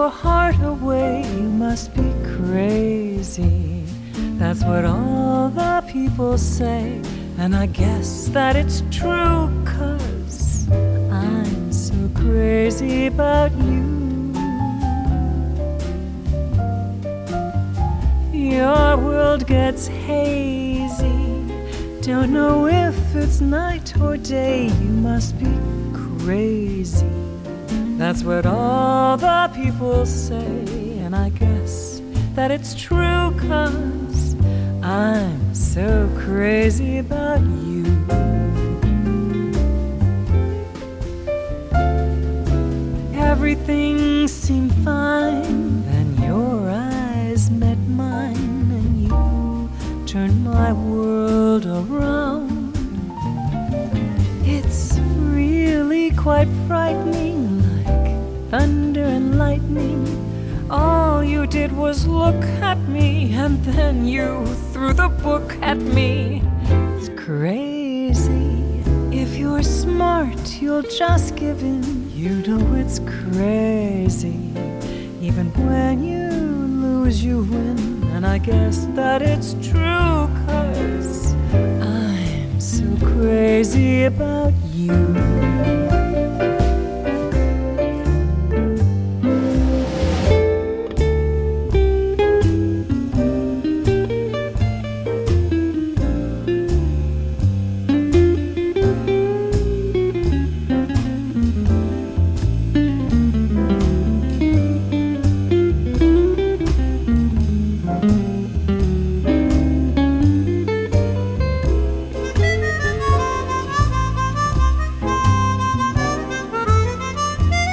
your heart away, you must be crazy. That's what all the people say, and I guess that it's true, 'cause I'm so crazy about you. Your world gets hazy, don't know if it's night or day, you must be crazy. That's what all the people say, and I guess that it's true, 'cause I'm so crazy about you. Everything seemed fine, then your eyes met mine, and you turned my world around. It's really quite frightening, like thunder and lightning. All you did was look at me, and then you threw the book at me. It's crazy. If you're smart, you'll just give in. You know it's crazy. Even when you lose, you win. And I guess that it's true, 'cause I'm so crazy about you.